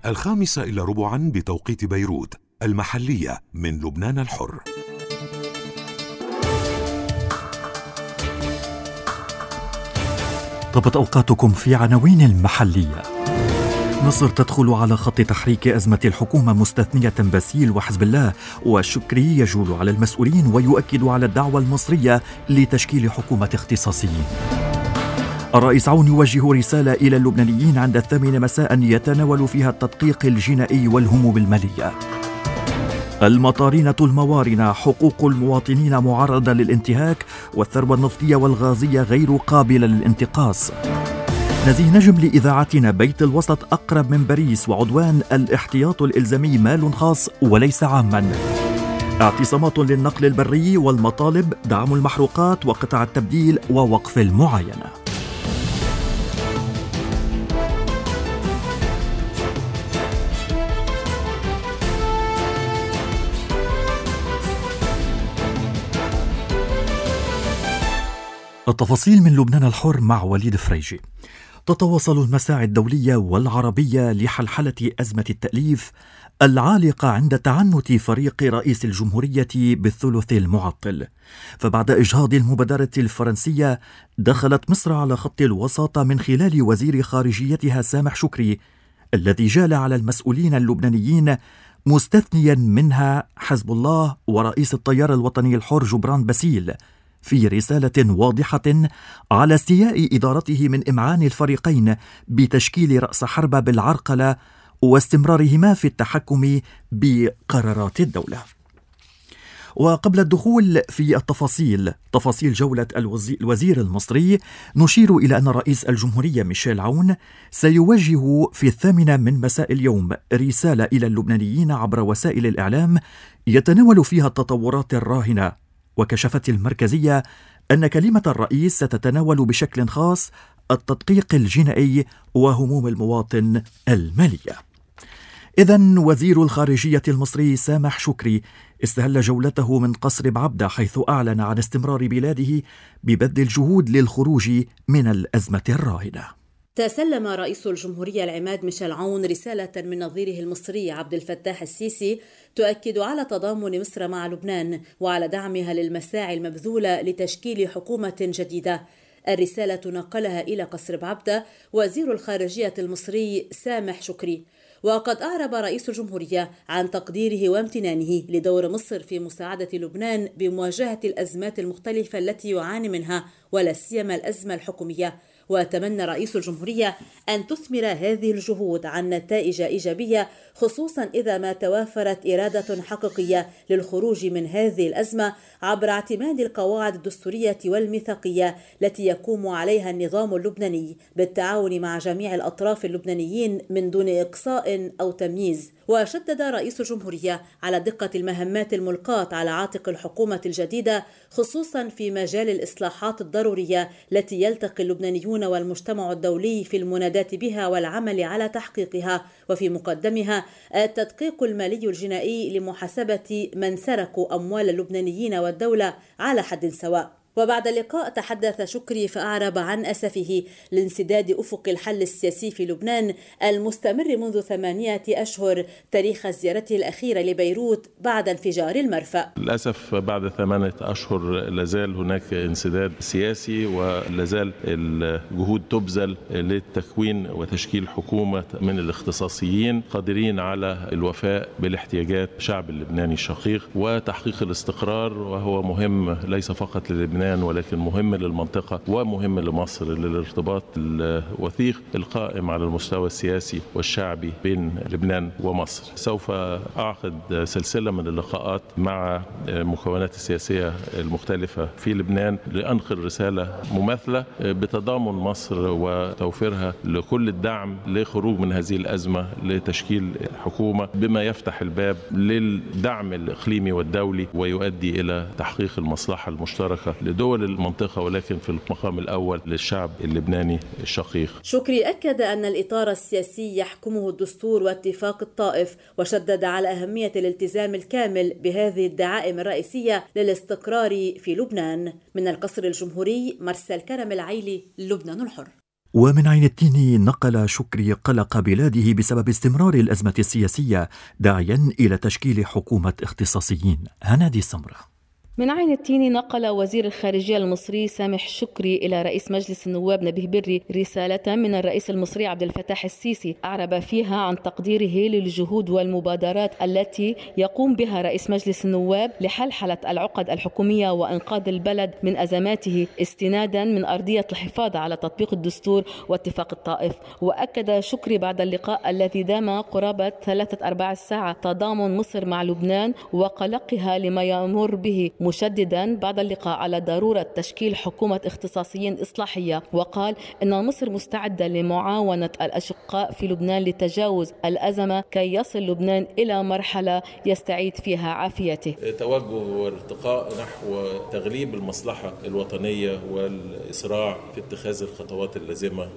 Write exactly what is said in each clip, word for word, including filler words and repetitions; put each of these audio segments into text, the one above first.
الخامسة إلا ربعا بتوقيت بيروت، المحلية من لبنان الحر. طبت أوقاتكم في عناوين المحلية. مصر تدخل على خط تحريك أزمة الحكومة مستثنية باسيل وحزب الله، وشكري يجول على المسؤولين ويؤكد على الدعوة المصرية لتشكيل حكومة اختصاصيين. الرئيس عون يوجه رسالة إلى اللبنانيين عند الثامنة مساء يتناول فيها التدقيق الجنائي والهموم المالية. المطارنة الموارنة، حقوق المواطنين معرضة للانتهاك، والثروة النفطية والغازية غير قابلة للانتقاص. نزيه نجم لإذاعتنا، بيت الوسط أقرب من باريس، وعدوان الاحتياط الإلزامي مال خاص وليس عاما. اعتصامات للنقل البري والمطالب، دعم المحروقات وقطع التبديل ووقف المعاينة. التفاصيل من لبنان الحر مع وليد فريجي. تتواصل المساعي الدولية والعربية لحلحلة أزمة التأليف العالقة عند تعنت فريق رئيس الجمهورية بالثلث المعطل. فبعد إجهاض المبادرة الفرنسية، دخلت مصر على خط الوسط من خلال وزير خارجيتها سامح شكري، الذي جال على المسؤولين اللبنانيين مستثنيا منها حزب الله ورئيس التيار الوطني الحر جبران باسيل، في رسالة واضحة على استياء إدارته من إمعان الفريقين بتشكيل رأس حربة بالعرقلة واستمرارهما في التحكم بقرارات الدولة. وقبل الدخول في التفاصيل تفاصيل جولة الوزير المصري، نشير إلى أن رئيس الجمهورية ميشيل عون سيوجه في الثامنة من مساء اليوم رسالة إلى اللبنانيين عبر وسائل الإعلام يتناول فيها التطورات الراهنة. وكشفت المركزية أن كلمة الرئيس ستتناول بشكل خاص التدقيق الجنائي وهموم المواطن المالية. إذن وزير الخارجية المصري سامح شكري استهل جولته من قصر بعبدة، حيث أعلن عن استمرار بلاده ببذل الجهود للخروج من الأزمة الراهنة. تسلم رئيس الجمهورية العماد ميشيل عون رسالة من نظيره المصري عبد الفتاح السيسي تؤكد على تضامن مصر مع لبنان وعلى دعمها للمساعي المبذولة لتشكيل حكومة جديدة. الرسالة نقلها إلى قصر بعبدة وزير الخارجية المصري سامح شكري. وقد أعرب رئيس الجمهورية عن تقديره وامتنانه لدور مصر في مساعدة لبنان بمواجهة الأزمات المختلفة التي يعاني منها، ولا سيما الأزمة الحكومية. وتمنى رئيس الجمهورية أن تثمر هذه الجهود عن نتائج إيجابية، خصوصا إذا ما توافرت إرادة حقيقية للخروج من هذه الأزمة عبر اعتماد القواعد الدستورية والميثاقية التي يقوم عليها النظام اللبناني بالتعاون مع جميع الأطراف اللبنانيين من دون إقصاء أو تمييز. وشدد رئيس الجمهورية على دقة المهمات الملقاة على عاتق الحكومة الجديدة، خصوصا في مجال الإصلاحات الضرورية التي يلتقي اللبنانيون والمجتمع الدولي في المناداة بها والعمل على تحقيقها، وفي مقدمها التدقيق المالي الجنائي لمحاسبة من سرقوا أموال اللبنانيين والدولة على حد سواء. وبعد اللقاء تحدث شكري فأعرب عن أسفه لانسداد أفق الحل السياسي في لبنان المستمر منذ ثمانية أشهر تاريخ زيارته الأخيرة لبيروت بعد انفجار المرفأ. للأسف بعد ثمانية أشهر لازال هناك انسداد سياسي، ولازال الجهود تبذل للتكوين وتشكيل حكومة من الاختصاصيين قادرين على الوفاء بالاحتياجات الشعب اللبناني الشقيق وتحقيق الاستقرار، وهو مهم ليس فقط للبنان ولكن مهم للمنطقة ومهم لمصر للارتباط الوثيق القائم على المستوى السياسي والشعبي بين لبنان ومصر. سوف أعقد سلسلة من اللقاءات مع المكونات السياسية المختلفة في لبنان لأنقل رسالة مماثلة بتضامن مصر وتوفيرها لكل الدعم لخروج من هذه الأزمة لتشكيل حكومة بما يفتح الباب للدعم الإقليمي والدولي ويؤدي إلى تحقيق المصلحة المشتركة لدول المنطقة، ولكن في المقام الأول للشعب اللبناني الشقيق. شكري أكد أن الإطار السياسي يحكمه الدستور واتفاق الطائف، وشدد على أهمية الالتزام الكامل بهذه الدعائم الرئيسية للاستقرار في لبنان. من القصر الجمهوري، مرسل كرم العيلي، لبنان الحر. ومن عين التين نقل شكري قلق بلاده بسبب استمرار الأزمة السياسية، داعيا إلى تشكيل حكومة اختصاصيين. هنادي السمرة. من عين التين نقل وزير الخارجية المصري سامح شكري إلى رئيس مجلس النواب نبيه بري رسالة من الرئيس المصري عبد الفتاح السيسي أعرب فيها عن تقديره للجهود والمبادرات التي يقوم بها رئيس مجلس النواب لحلحلة العقد الحكومية وإنقاذ البلد من أزماته استنادا من أرضية الحفاظ على تطبيق الدستور واتفاق الطائف. وأكد شكري بعد اللقاء الذي دام قرابة ثلاثة أرباع الساعة تضامن مصر مع لبنان وقلقها لما يمر به، مشددا بعد اللقاء على ضرورة تشكيل حكومة اختصاصيين إصلاحية، وقال إن مصر مستعدة لمعاونة الأشقاء في لبنان لتجاوز الأزمة كي يصل لبنان إلى مرحلة يستعيد فيها عافيته. توجه وارتقاء نحو تغليب المصلحة الوطنية والإسراع في اتخاذ الخطوات اللازمة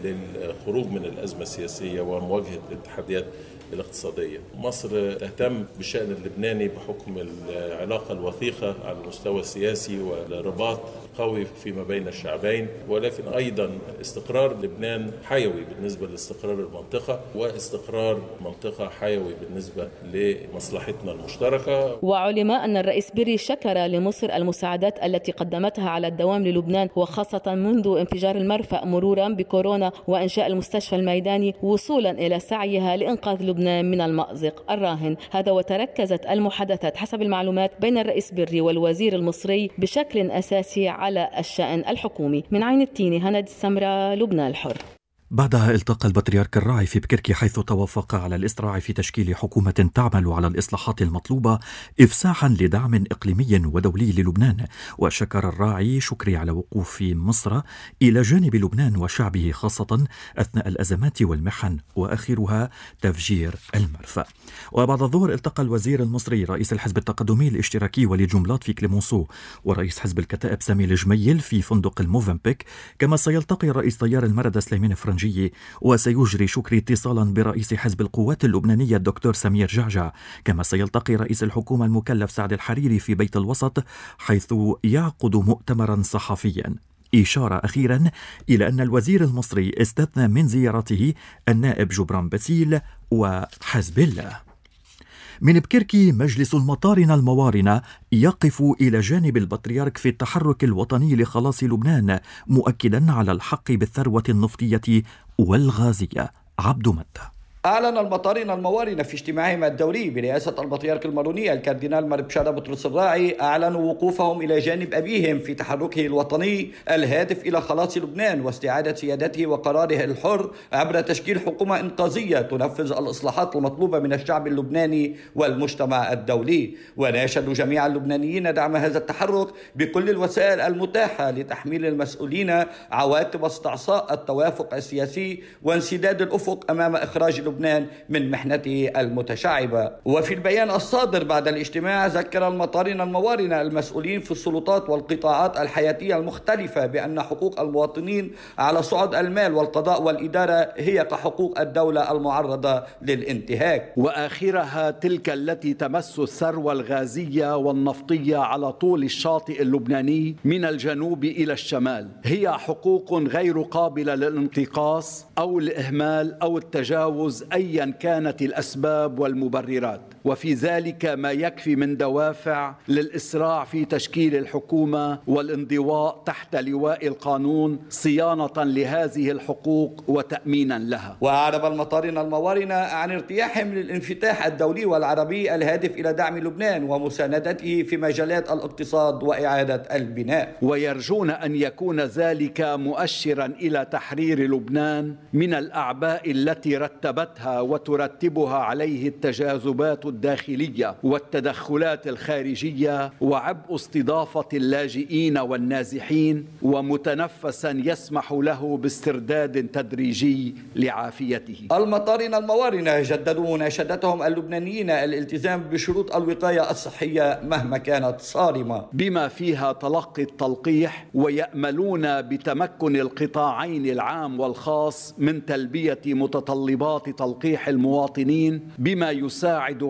للخروج من الأزمة السياسية ومواجهة التحديات الاقتصادية. مصر تهتم بالشأن اللبناني بحكم العلاقة الوثيقة على المستوى السياسي والرباط قوي فيما بين الشعبين، ولكن أيضا استقرار لبنان حيوي بالنسبة لاستقرار المنطقة، واستقرار منطقة حيوي بالنسبة لمصلحتنا المشتركة. وعلم أن الرئيس بري شكر لمصر المساعدات التي قدمتها على الدوام للبنان، وخاصة منذ انفجار المرفأ مرورا بكورونا وإنشاء المستشفى الميداني وصولا إلى سعيها لإنقاذ لبنان من المأزق الراهن. هذا وتركزت المحادثات حسب المعلومات بين الرئيس بري والوزير المصري بشكل أساسي على الشأن الحكومي. من عين التين هنادي السمرة، لبنان الحر. بعدها التقى البطريرك الراعي في بكركي، حيث توافق على الإسراع في تشكيل حكومة تعمل على الإصلاحات المطلوبة إفساحا لدعم إقليمي ودولي للبنان. وشكر الراعي شكري على وقوف مصر إلى جانب لبنان وشعبه خاصة أثناء الأزمات والمحن، وآخرها تفجير المرفأ. وبعد الظهر التقى الوزير المصري رئيس الحزب التقدمي الاشتراكي وليد جملات في كليمونسو ورئيس حزب الكتائب سامي الجميل في فندق الموفنبيك، كما سيلتقي رئيس طيار المردة سليمان فرنجي. وسيجري شكري اتصالا برئيس حزب القوات اللبنانية الدكتور سمير جعجع، كما سيلتقي رئيس الحكومة المكلف سعد الحريري في بيت الوسط، حيث يعقد مؤتمرا صحفيا. إشارة أخيرا إلى أن الوزير المصري استثنى من زيارته النائب جبران باسيل وحزب الله. من بكركي مجلس المطارنة الموارنة يقف إلى جانب البطريرك في التحرك الوطني لخلاص لبنان، مؤكدا على الحق بالثروة النفطية والغازية. عبد متى. أعلن المطارنة الموارنة في اجتماعهم الدوري برئاسة البطريرك الماروني الكاردينال مربشارة بطرس الراعي أعلنوا وقوفهم إلى جانب أبيهم في تحركه الوطني الهادف إلى خلاص لبنان واستعادة سيادته وقراره الحر عبر تشكيل حكومة إنقاذية تنفذ الإصلاحات المطلوبة من الشعب اللبناني والمجتمع الدولي. وناشدوا جميع اللبنانيين دعم هذا التحرك بكل الوسائل المتاحة لتحميل المسؤولين عواقب استعصاء التوافق السياسي وانسداد الأفق أمام إخراج لبنان من محنته المتشعبة. وفي البيان الصادر بعد الاجتماع ذكر المطارنة الموارنة المسؤولين في السلطات والقطاعات الحياتية المختلفة بأن حقوق المواطنين على صعد المال والقضاء والإدارة هي كحقوق الدولة المعرضة للانتهاك. وآخرها تلك التي تمس الثروة الغازية والنفطية على طول الشاطئ اللبناني من الجنوب إلى الشمال، هي حقوق غير قابلة للانتقاص أو الإهمال أو التجاوز أيا كانت الأسباب والمبررات، وفي ذلك ما يكفي من دوافع للإسراع في تشكيل الحكومة والانضواء تحت لواء القانون صيانة لهذه الحقوق وتأمينا لها. وأعرب المطارنة الموارنة عن ارتياحهم للانفتاح الدولي والعربي الهادف إلى دعم لبنان ومساندته في مجالات الاقتصاد وإعادة البناء، ويرجون أن يكون ذلك مؤشرا إلى تحرير لبنان من الأعباء التي رتبتها وترتبها عليه التجاذبات الداخلية والتدخلات الخارجية وعبء استضافة اللاجئين والنازحين، ومتنفسا يسمح له باسترداد تدريجي لعافيته. المطارنة الموارنة جددوا مناشدتهم اللبنانيين الالتزام بشروط الوقاية الصحية مهما كانت صارمة، بما فيها تلقي التلقيح، ويأملون بتمكن القطاعين العام والخاص من تلبية متطلبات تلقيح المواطنين بما يساعد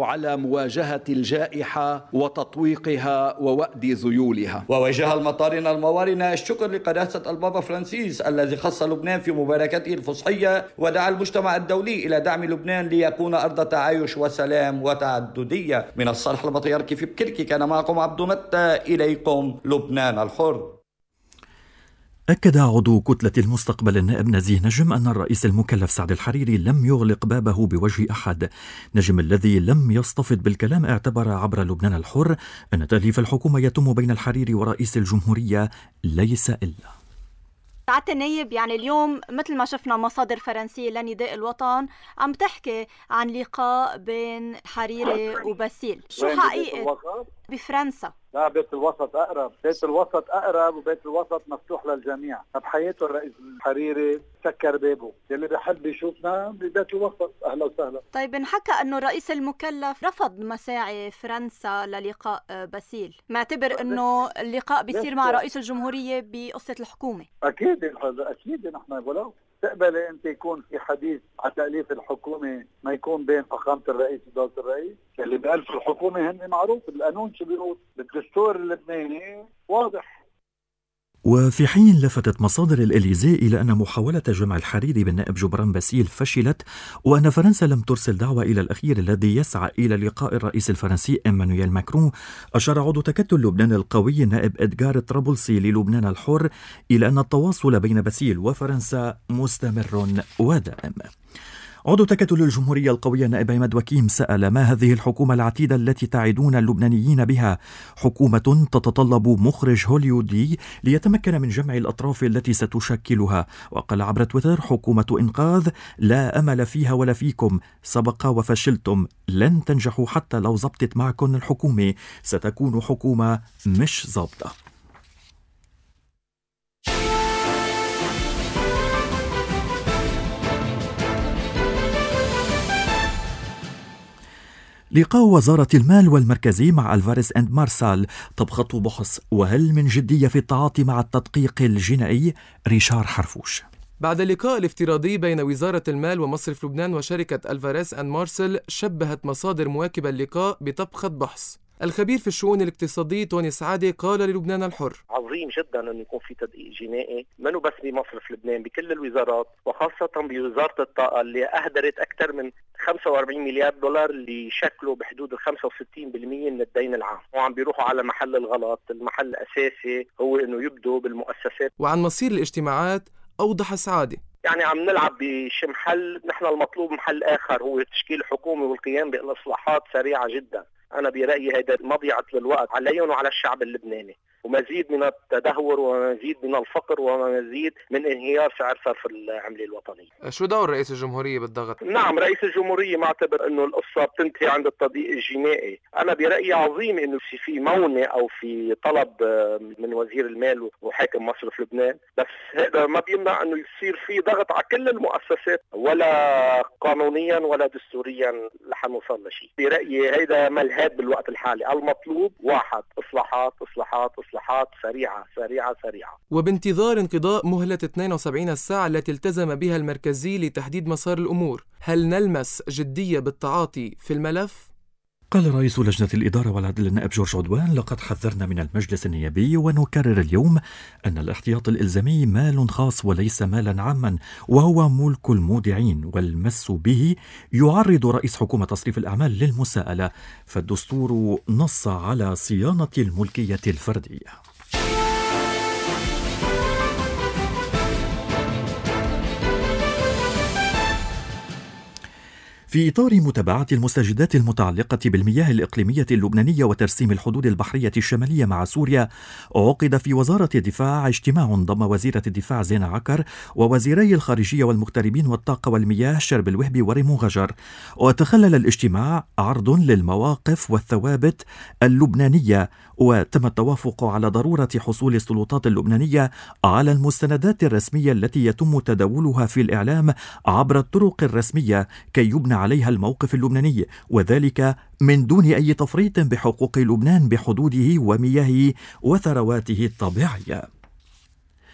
على مواجهة الجائحة وتطويقها ووأد ذيولها. ووجه المطارنة الموارنة الشكر لقداسة البابا فرانسيس الذي خص لبنان في مباركته الفصحية، ودعا المجتمع الدولي إلى دعم لبنان ليكون أرض تعايش وسلام وتعددية. من الصالح البطريركي في بكركي كان معكم عبد متى، إليكم لبنان الحر. أكد عضو كتلة المستقبل النائب نزيه نجم أن الرئيس المكلف سعد الحريري لم يغلق بابه بوجه أحد. نجم الذي لم يصطفد بالكلام اعتبر عبر لبنان الحر أن تأليف الحكومة يتم بين الحريري ورئيس الجمهورية ليس إلا. سعادة النايب، يعني اليوم مثل ما شفنا مصادر فرنسية لنداء الوطن عم تحكي عن لقاء بين حريري وباسيل، شو حقيقة بفرنسا؟ لا، بيت الوسط أقرب، بيت الوسط أقرب وبيت الوسط مفتوح للجميع. بحياته الرئيس الحريري سكر بابه، اللي بيحب يشوفنا ببيت الوسط أهلا وسهلا. طيب، انحكى أنه الرئيس المكلف رفض مساعي فرنسا للقاء باسيل، معتبر أنه اللقاء بيصير مع رئيس الجمهورية بقصة الحكومة. أكيد أكيد نحن ولو تقبلي أنت يكون في حديث على تأليف الحكومة ما يكون بين فخامة الرئيس ودولة الرئيس، اللي بألف الحكومة هن معروف القانون شو بيقول بالدستور اللبناني واضح. وفي حين لفتت مصادر الإليزي إلى أن محاولة جمع الحريري بالنائب جبران باسيل فشلت، وأن فرنسا لم ترسل دعوة إلى الأخير الذي يسعى إلى لقاء الرئيس الفرنسي إيمانويل ماكرون، أشار عضو تكتل لبنان القوي النائب إدغار طرابلسي للبنان الحر إلى أن التواصل بين باسيل وفرنسا مستمر ودائم. عضو تكتل الجمهورية القوية نائب عماد وكيم سأل: ما هذه الحكومة العتيدة التي تعدون اللبنانيين بها؟ حكومة تتطلب مخرج هوليودي ليتمكن من جمع الأطراف التي ستشكلها. وقال عبر تويتر: حكومة إنقاذ لا أمل فيها ولا فيكم، سبق وفشلتم، لن تنجحوا حتى لو زبطت معكم الحكومة، ستكون حكومة مش زابطة. لقاء وزارة المال والمركزي مع ألفاريس أند مارسال طبخة بحث، وهل من جدية في التعاطي مع التدقيق الجنائي؟ ريشار حرفوش. بعد اللقاء الافتراضي بين وزارة المال ومصرف لبنان وشركة ألفاريس أند مارسال، شبهت مصادر مواكبة اللقاء بطبخة بحث. الخبير في الشؤون الاقتصادية توني سعادة قال للبنان الحر: عظيم جدا أن يكون في تدقيق جنائي، منه بس بمصرف لبنان، بكل الوزارات، وخاصة بوزارة الطاقة اللي أهدرت أكثر من خمسة وأربعين مليار دولار اللي يشكلوا بحدود ال خمسة وستين بالمئة من الدين العام، وعم بيروحوا على محل الغلط. المحل الأساسي هو أنه يبدوا بالمؤسسات. وعن مصير الاجتماعات أوضح سعادة: يعني عم نلعب بشي محل، نحن المطلوب محل آخر هو تشكيل حكومة والقيام بالإصلاحات سريعة جدا. أنا برأيي هيدا مضيعة للوقت عليهم وعلى الشعب اللبناني، ومزيد من التدهور ومزيد من الفقر ومزيد من انهيار سعر صرف العملة الوطنية. شو دور رئيس الجمهورية بالضغط؟ نعم، رئيس الجمهورية معتبر انه القصة بتنتهي عند التضييق الجنائي. انا برأيي عظيم انه في مونة او في طلب من وزير المال وحاكم مصرف لبنان، بس هذا ما بيمنع انه يصير في ضغط على كل المؤسسات، ولا قانونيا ولا دستوريا رح نوصل لشيء. برأيي هيدا ملهاد بالوقت الحالي. المطلوب واحد: اصلاحات اصلاحات اصلاحات سريعة سريعة سريعة. وبانتظار انقضاء مهلة اثنين وسبعين الساعة التي التزم بها المركزي لتحديد مسار الأمور، هل نلمس جدية بالتعاطي في الملف؟ قال رئيس لجنة الإدارة والعدل النائب جورج عدوان: لقد حذرنا من المجلس النيابي ونكرر اليوم أن الاحتياط الإلزامي مال خاص وليس مالا عاما، وهو ملك المودعين، والمس به يعرض رئيس حكومة تصريف الأعمال للمساءلة، فالدستور نص على صيانة الملكية الفردية. في إطار متابعة المستجدات المتعلقة بالمياه الإقليمية اللبنانية وترسيم الحدود البحرية الشمالية مع سوريا، عقد في وزارة الدفاع اجتماع ضم وزيرة الدفاع زينة عكر ووزيري الخارجية والمغتربين والطاقة والمياه شرب الوهبي وريمو غجر. وتخلل الاجتماع عرض للمواقف والثوابت اللبنانية، وتم التوافق على ضرورة حصول السلطات اللبنانية على المستندات الرسمية التي يتم تداولها في الإعلام عبر الطرق الرسمية كي يبنى عليها الموقف اللبناني، وذلك من دون أي تفريط بحقوق لبنان بحدوده ومياهه وثرواته الطبيعية.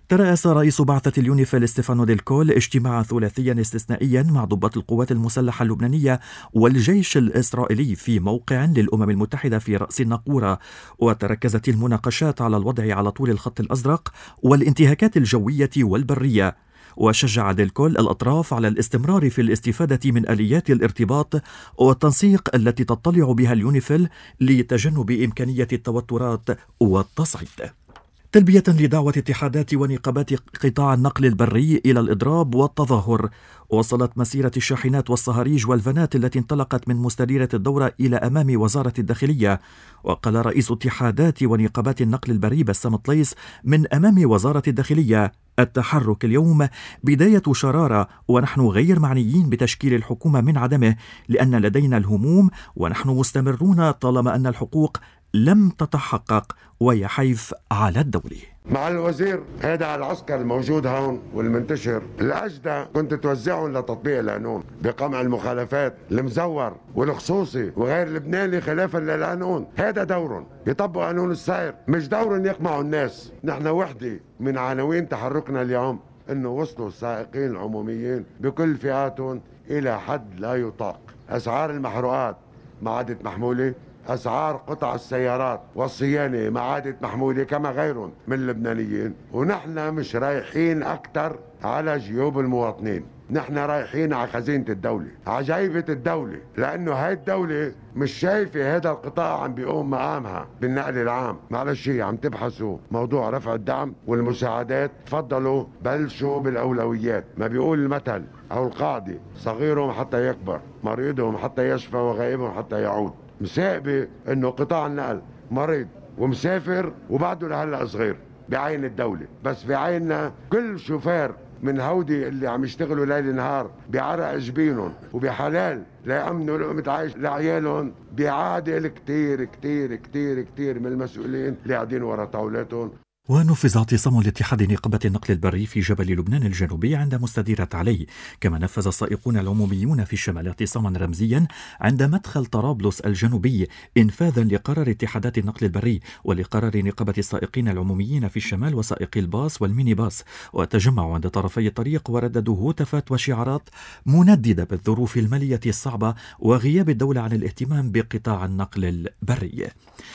ترأس رئيس بعثة اليونيفيل ستيفانو ديلكول اجتماعا ثلاثيا استثنائيا مع ضباط القوات المسلحة اللبنانية والجيش الإسرائيلي في موقع للأمم المتحدة في رأس الناقورة، وتركزت المناقشات على الوضع على طول الخط الأزرق والانتهاكات الجوية والبرية. وشجع ديلكول الأطراف على الاستمرار في الاستفادة من آليات الارتباط والتنسيق التي تطلع بها اليونيفيل لتجنب إمكانية التوترات والتصعيد. تلبية لدعوة اتحادات ونقابات قطاع النقل البري إلى الإضراب والتظاهر، وصلت مسيرة الشاحنات والصهاريج والفنات التي انطلقت من مستديرة الدورة إلى أمام وزارة الداخلية. وقال رئيس اتحادات ونقابات النقل البري بسام طليس من أمام وزارة الداخلية: التحرك اليوم بداية شرارة، ونحن غير معنيين بتشكيل الحكومة من عدمه، لأن لدينا الهموم ونحن مستمرون طالما أن الحقوق لم تتحقق، ويحيف على الدولة. مع الوزير هذا العسكر الموجود هون والمنتشر الأجدى كنت توزعهم لتطبيق القانون بقمع المخالفات المزور والخصوصي وغير لبناني خلافا للقانون. هذا دورهم يطبقوا قانون السير، مش دورهم يقمعوا الناس. نحن وحدة من عناوين تحركنا اليوم انه وصلوا السائقين العموميين بكل فئاتهم الى حد لا يطاق. اسعار المحروقات ما عادت محمولة، أسعار قطع السيارات والصيانة ما عادت محمولة كما غيرهم من اللبنانيين، ونحن مش رايحين أكتر على جيوب المواطنين، نحن رايحين على خزينة الدولة، على جيبة الدولة، لأنه هاي الدولة مش شايفة هذا القطاع عم بيقوم مقامها بالنقل العام. معلش عم تبحثوا موضوع رفع الدعم والمساعدات، تفضلوا بلشوا بالأولويات. ما بيقول المثل أو القاعدة: صغيرهم حتى يكبر، مريضهم حتى يشفى، وغائبهم حتى يعود. مساقبة انه قطاع النقل مريض ومسافر وبعده لهلا صغير بعين الدولة، بس بعيننا كل شوفير من هودي اللي عم يشتغلوا ليل نهار بعرق جبينهم وبحلال ليأمنوا لقمة عيش لعيالهم، بيعادل كتير كتير كتير كتير من المسؤولين اللي قاعدين ورا طاولاتهم. ونفذ اعتصام لاتحاد نقابة النقل البري في جبل لبنان الجنوبي عند مستديرة علي. كما نفذ السائقون العموميون في الشمال اعتصاما رمزيا عند مدخل طرابلس الجنوبي، انفاذا لقرار اتحادات النقل البري ولقرار نقابة السائقين العموميين في الشمال وسائقي الباص والميني باص. وتجمعوا عند طرفي الطريق ورددوا هتافات وشعارات منددة بالظروف المالية الصعبة وغياب الدولة عن الاهتمام بقطاع النقل البري.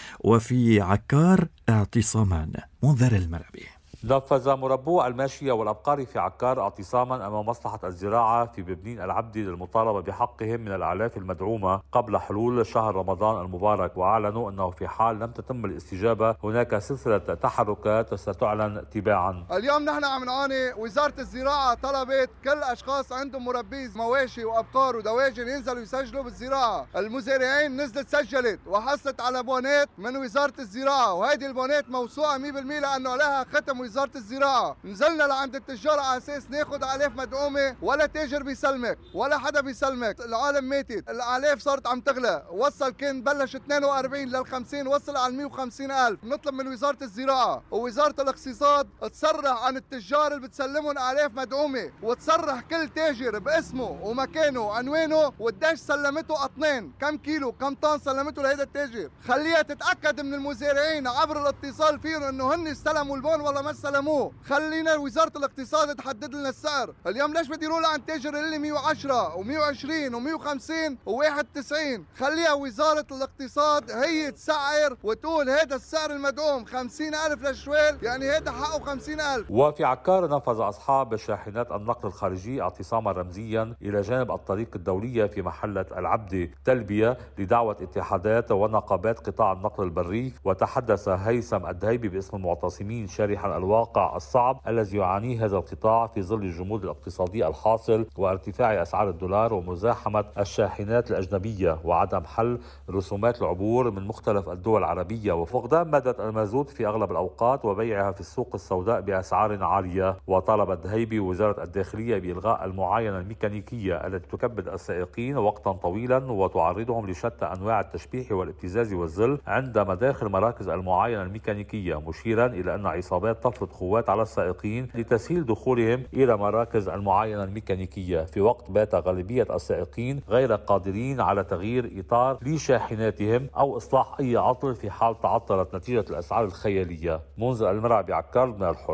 وفي عكار اعتصامان. منذر المرابي. نفذ مربو الماشية والأبقار في عكار اعتصاما أمام مصلحة الزراعة في ببنين العبدي للمطالبة بحقهم من الأعلاف المدعومة قبل حلول شهر رمضان المبارك. وأعلنوا أنه في حال لم تتم الاستجابة هناك سلسلة تحركات ستعلن تباعا. اليوم نحن عم نعاني. وزارة الزراعة طلبت كل أشخاص عندهم مربي مواشي وأبقار ودواجن ينزلوا يسجلوا بالزراعة. المزارعين نزلت سجلت وحصلت على بونات من وزارة الزراعة، وهذه البونات موثوقة مية بالمية لأنه عليها ختم وزارة الزراعة. نزلنا لعند التجار على اساس ناخذ الاف مدعومه، ولا تاجر بيسلمك ولا حدا بيسلمك. العالم ماتت، الالاف صارت عم تغلى، وصل كان بلش اثنين وأربعين لل خمسين وصل على مية وخمسين ألف. نطلب من وزارة الزراعة ووزارة الاقتصاد تصرح عن التجار اللي بتسلمهم الاف مدعومه، وتصرح كل تاجر باسمه ومكانه وعنوانه وقديش سلمته قطنين، كم كيلو كم طن سلمته لهذا التاجر. خليها تتاكد من المزارعين عبر الاتصال فيهم انه هن استلموا البون ولا ما سلموه. خلينا وزارة الاقتصاد تحدد لنا السعر. اليوم ليش بدي يروح عند تاجر اللي مية وعشرة ومية وعشرين ومية وخمسين وواحد وتسعين؟ خليها وزارة الاقتصاد هي تسعر وتقول هذا السعر المدعوم خمسين ألف للشوال، يعني هذا حقه خمسين ألف. وفي عكار نفذ أصحاب شاحنات النقل الخارجي اعتصاما رمزيا إلى جانب الطريق الدولية في محلة العبدي، تلبية لدعوة اتحادات ونقابات قطاع النقل البري. وتحدث هيثم الدهيبي باسم المعتصمين شارحا الواقع الصعب الذي يعانيه هذا القطاع في ظل الجمود الاقتصادي الحاصل وارتفاع أسعار الدولار ومزاحمة الشاحنات الأجنبية وعدم حل رسومات العبور من مختلف الدول العربية وفقدان مادة المازوت في أغلب الأوقات وبيعها في السوق السوداء بأسعار عالية. وطالب الدهيبي وزارة الداخلية بإلغاء المعاينة الميكانيكية التي تكبد السائقين وقتا طويلا وتعرضهم لشتى أنواع التشبيح والابتزاز والذل عند مداخل مراكز المعاينة الميكانيكية، مشيرا إلى أن عصابات تفرض قوات على السائقين لتسهيل دخولهم إلى مراكز المعاينة الميكانيكية، في وقت بات غالبية السائقين غير قادرين على تغيير إطار لشاحناتهم أو إصلاح أي عطل في حال تعطلت نتيجة الأسعار الخيالية. منذر المرعبي عكار من الحر.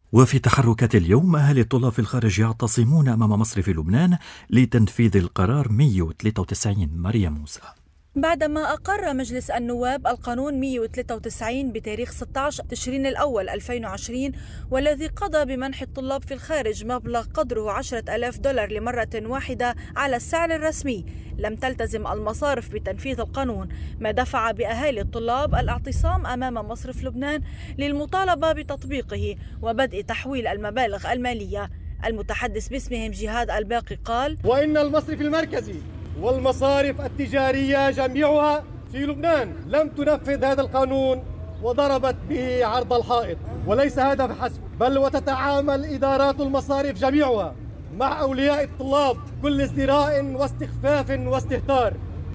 وفي تحركات اليوم، أهالي الطلاب في الخارج يعتصمون أمام مصرف لبنان لتنفيذ القرار مئة وثلاثة وتسعين. مريم موسى. بعدما أقر مجلس النواب القانون مئة وثلاثة وتسعين بتاريخ ستة عشر تشرين الأول ألفين وعشرين، والذي قضى بمنح الطلاب في الخارج مبلغ قدره عشرة آلاف دولار لمرة واحدة على السعر الرسمي، لم تلتزم المصارف بتنفيذ القانون، ما دفع بأهالي الطلاب الاعتصام أمام مصرف لبنان للمطالبة بتطبيقه وبدء تحويل المبالغ المالية. المتحدث باسمهم جهاد الباقي قال: وإن المصرف المركزي والمصارف التجارية جميعها في لبنان لم تنفذ هذا القانون وضربت به عرض الحائط، وليس هذا فحسب، بل وتتعامل إدارات المصارف جميعها مع أولياء الطلاب كل ازدراء واستخفاف واستهتار،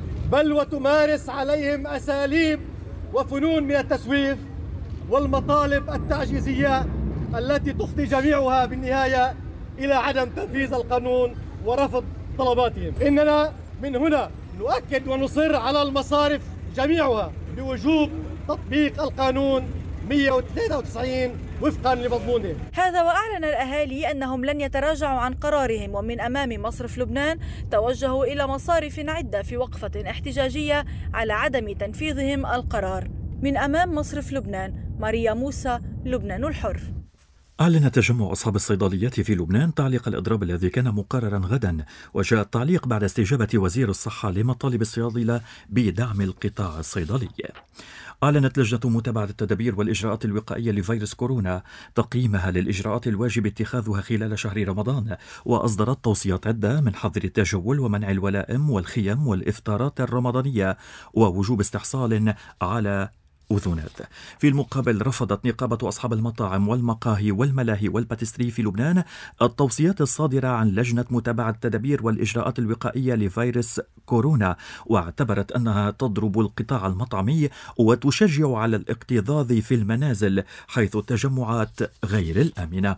بل وتمارس عليهم أساليب وفنون من التسويف والمطالب التعجيزية التي تفضي جميعها بالنهاية إلى عدم تنفيذ القانون ورفض طلباتهم. إننا من هنا نؤكد ونصر على المصارف جميعها بوجوب تطبيق القانون مئة وثلاثة وتسعين وفقا لمضمونه. هذا وأعلن الأهالي أنهم لن يتراجعوا عن قرارهم، ومن أمام مصرف لبنان توجهوا إلى مصارف عدة في وقفة احتجاجية على عدم تنفيذهم القرار. من أمام مصرف لبنان، ماريا موسى، لبنان الحر. أعلن تجمع أصحاب الصيدليات في لبنان تعليق الإضراب الذي كان مقررا غدا، وجاء التعليق بعد استجابة وزير الصحة لمطالب الصيادلة بدعم القطاع الصيدلي. أعلنت لجنة متابعة التدابير والإجراءات الوقائية لفيروس كورونا تقييمها للإجراءات الواجب اتخاذها خلال شهر رمضان، وأصدرت توصيات عدة من حظر التجول ومنع الولائم والخيم والإفطارات الرمضانية ووجوب استحصال على أذونات. في المقابل، رفضت نقابة أصحاب المطاعم والمقاهي والملاهي والباتستري في لبنان التوصيات الصادرة عن لجنة متابعة التدابير والإجراءات الوقائية لفيروس كورونا، واعتبرت أنها تضرب القطاع المطعمي وتشجع على الاكتظاظ في المنازل حيث التجمعات غير الآمنة.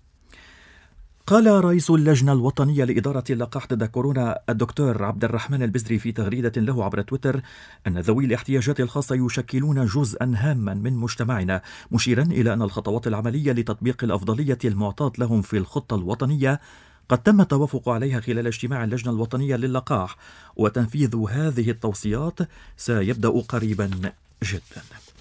قال رئيس اللجنة الوطنية لإدارة اللقاح ضد كورونا الدكتور عبد الرحمن البزري في تغريدة له عبر تويتر أن ذوي الاحتياجات الخاصة يشكلون جزءا هاما من مجتمعنا، مشيرا إلى أن الخطوات العملية لتطبيق الأفضلية المعطاة لهم في الخطة الوطنية قد تم التوافق عليها خلال اجتماع اللجنة الوطنية للقاح، وتنفيذ هذه التوصيات سيبدأ قريبا جدا.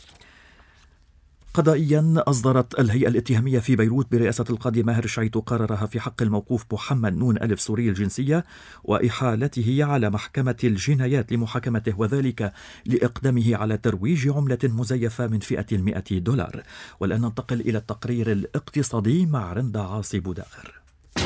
قضائيا، أصدرت الهيئة الاتهامية في بيروت برئاسة القاضي ماهر شعيط قرارها في حق الموقوف محمد نون ألف سوري الجنسية وإحالته على محكمة الجنايات لمحاكمته، وذلك لإقدامه على ترويج عملة مزيفة من فئة المئة دولار. والآن ننتقل إلى التقرير الاقتصادي مع رندا عاصي بوداغر.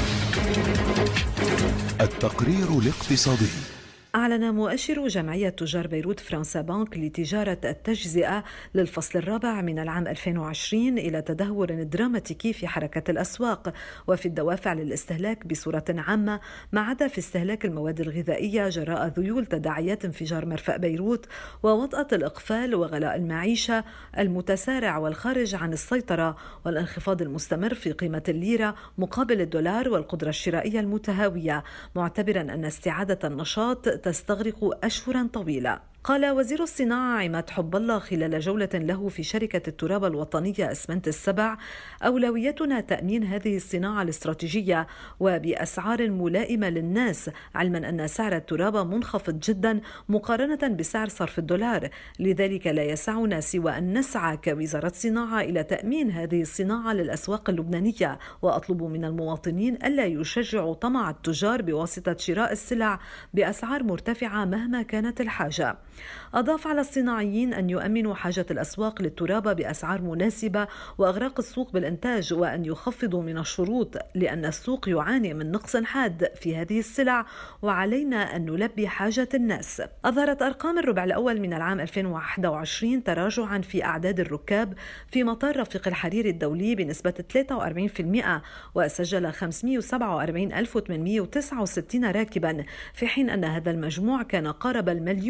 التقرير الاقتصادي. أعلن مؤشر جمعية تجار بيروت فرنسا بانك لتجارة التجزئة للفصل الرابع من العام ألفين وعشرين إلى تدهور دراماتيكي في حركة الأسواق وفي الدوافع للاستهلاك بصورة عامة، ما عدا في استهلاك المواد الغذائية جراء ذيول تداعيات انفجار مرفأ بيروت ووطأة الإقفال وغلاء المعيشة المتسارع والخارج عن السيطرة والانخفاض المستمر في قيمة الليرة مقابل الدولار والقدرة الشرائية المتهاوية، معتبرا أن استعادة النشاط تستغرق أشهرا طويلة. قال وزير الصناعة عماد حب الله خلال جولة له في شركة التراب الوطنية أسمنت السبع: أولويتنا تأمين هذه الصناعة الاستراتيجية وبأسعار ملائمة للناس، علما أن سعر التراب منخفض جدا مقارنة بسعر صرف الدولار، لذلك لا يسعنا سوى أن نسعى كوزارة صناعة إلى تأمين هذه الصناعة للأسواق اللبنانية، وأطلب من المواطنين ألا يشجعوا طمع التجار بواسطة شراء السلع بأسعار مرتفعة مهما كانت الحاجة. أضاف على الصناعيين أن يؤمنوا حاجة الأسواق للتراب بأسعار مناسبة وأغراق السوق بالإنتاج، وأن يخفضوا من الشروط لأن السوق يعاني من نقص حاد في هذه السلع وعلينا أن نلبي حاجة الناس. أظهرت أرقام الربع الأول من العام ألفين وواحد وعشرين تراجعا في أعداد الركاب في مطار رفيق الحريري الدولي بنسبة ثلاثة وأربعين بالمئة، وسجل خمسمئة وسبعة وأربعين ألف وثمانمئة وتسعة وستين راكبا، في حين أن هذا المجموع كان قارب المليون في الأجل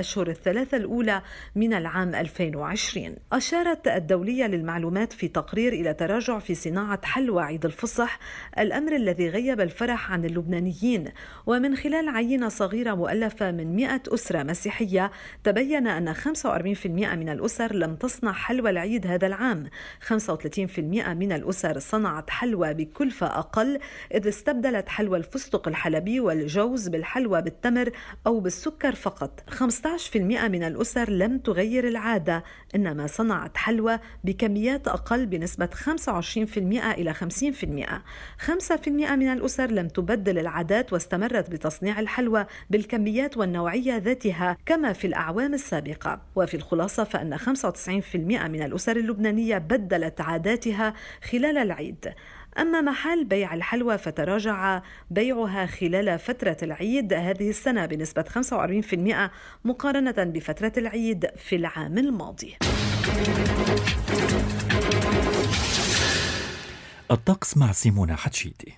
الأشهر الثلاثة الأولى من العام ألفين وعشرين. أشارت الدولية للمعلومات في تقرير إلى تراجع في صناعة حلوى عيد الفصح، الأمر الذي غيب الفرح عن اللبنانيين. ومن خلال عينة صغيرة مؤلفة من مئة أسرة مسيحية تبين أن خمسة وأربعين بالمئة من الأسر لم تصنع حلوى العيد هذا العام. خمسة وثلاثين بالمئة من الأسر صنعت حلوى بكلفة أقل، إذ استبدلت حلوى الفستق الحلبي والجوز بالحلوى بالتمر أو بالسكر فقط. خمسة عشر بالمئة من الأسر لم تغير العادة، إنما صنعت حلوى بكميات أقل بنسبة خمسة وعشرين بالمئة إلى خمسين بالمئة. خمسة بالمئة من الأسر لم تبدل العادات واستمرت بتصنيع الحلوى بالكميات والنوعية ذاتها كما في الأعوام السابقة. وفي الخلاصة فإن خمسة وتسعين بالمئة من الأسر اللبنانية بدلت عاداتها خلال العيد. أما محل بيع الحلوى فتراجع بيعها خلال فترة العيد هذه السنة بنسبة خمسة وأربعين بالمئة مقارنة بفترة العيد في العام الماضي. الطقس مع سيمونة حتشيدي.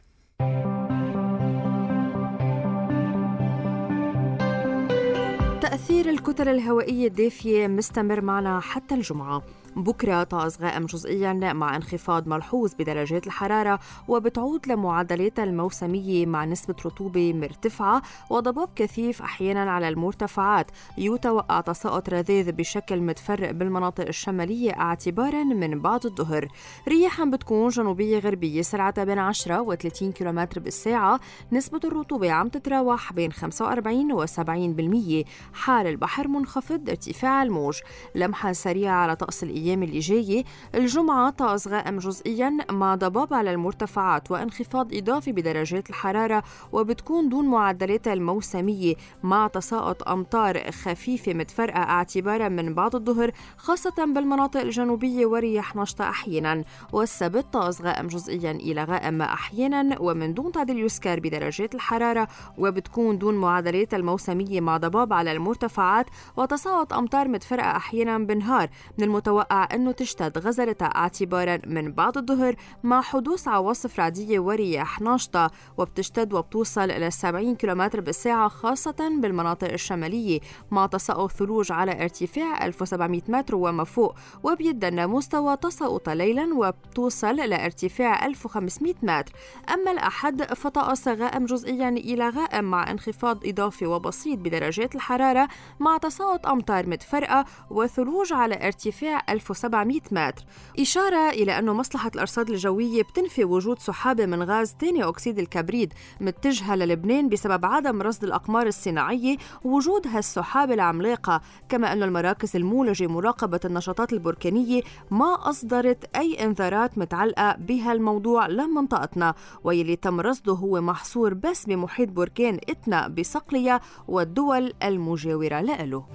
تأثير الكتل الهوائية الدافية مستمر معنا حتى الجمعة. بكرة طقس غائم جزئيا مع انخفاض ملحوظ بدرجات الحرارة، وبتعود لمعدلاتها الموسمية مع نسبة رطوبة مرتفعة وضباب كثيف أحيانا على المرتفعات. يتوقع تساقط رذاذ بشكل متفرق بالمناطق الشمالية اعتبارا من بعد الظهر. رياح بتكون جنوبية غربية سرعتها بين عشرة وثلاثين كيلومتر بالساعة. نسبة الرطوبة عم تتراوح بين خمسة وأربعين وسبعين بالمية. حال البحر منخفض، ارتفاع الموج. لمحة سريعة على طقس الأيام اللي جاية. الجمعة طقس غائم جزئيا مع ضباب على المرتفعات وانخفاض إضافي بدرجات الحرارة، وبتكون دون معدلاتها الموسمية مع تساقط أمطار خفيفة متفرقة اعتبارا من بعد الظهر خاصة بالمناطق الجنوبية ورياح نشطة أحيانا. والسبت طقس غائم جزئيا إلى غائم أحيانا ومن دون تعديل يسكر بدرجات الحرارة، وبتكون دون معدلاتها الموسمية مع ضباب على المرتفعات وتساقط أمطار متفرقة أحيانا بالنهار. من المتوقع أنه تشتد غزرتها اعتبارا من بعد الظهر مع حدوث عواصف رعدية ورياح ناشطة، وبتشتد وبتوصل إلى سبعين كيلومتر بالساعة خاصة بالمناطق الشمالية مع تساقط ثلوج على ارتفاع ألف وسبعمئة متر وما فوق، وبيدنا مستوى تساقط ليلا وبتوصل إلى ارتفاع ألف وخمسمئة متر. أما الأحد فطقس غائم جزئيا إلى غائم مع انخفاض إضافي وبسيط بدرجات الحرارة مع تساقط أمطار متفرقة وثلوج على ارتفاع ألف وسبعمئة متر. إشارة إلى أنه مصلحة الأرصاد الجوية بتنفي وجود سحابة من غاز ثاني أكسيد الكبريت متجهة للبنان بسبب عدم رصد الأقمار الصناعية ووجود هالسحابة العملاقة، كما أن المراكز المولجة مراقبة النشاطات البركانية ما أصدرت أي إنذارات متعلقة بهالموضوع لمنطقتنا، ويلي تم رصده هو محصور بس بمحيط بركان إتنا بصقلية والدول المجاورة له.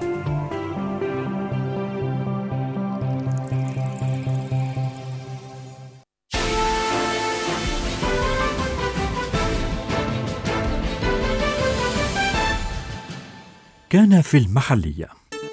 كان في المحلية.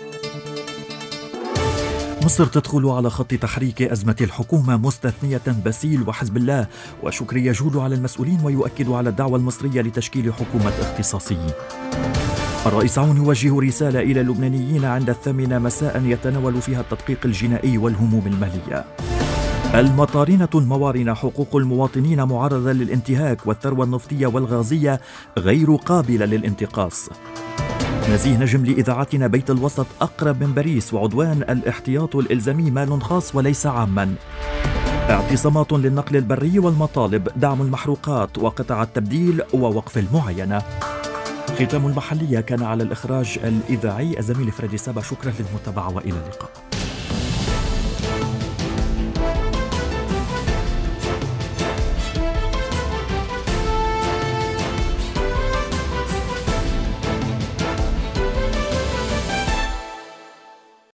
مصر تدخل على خط تحريك أزمة الحكومة مستثنية باسيل وحزب الله، وشكري يجول على المسؤولين ويؤكد على الدعوة المصرية لتشكيل حكومة اختصاصيين. الرئيس عون يوجه رسالة إلى اللبنانيين عند الثامنة مساء يتناول فيها التدقيق الجنائي والهموم المالية. المطارنة الموارنة حقوق المواطنين معرضة للانتهاك، والثروة النفطية والغازية غير قابلة للانتقاص. نزيه نجم لإذاعتنا بيت الوسط أقرب من باريس، وعدوان الاحتياط الإلزامي مال خاص وليس عاما. اعتصامات للنقل البري والمطالب، دعم المحروقات وقطع التبديل ووقف المعاينة. ختام المحلية كان على الإخراج الإذاعي الزميل فريدي سابا. شكرا للمتابعة وإلى اللقاء.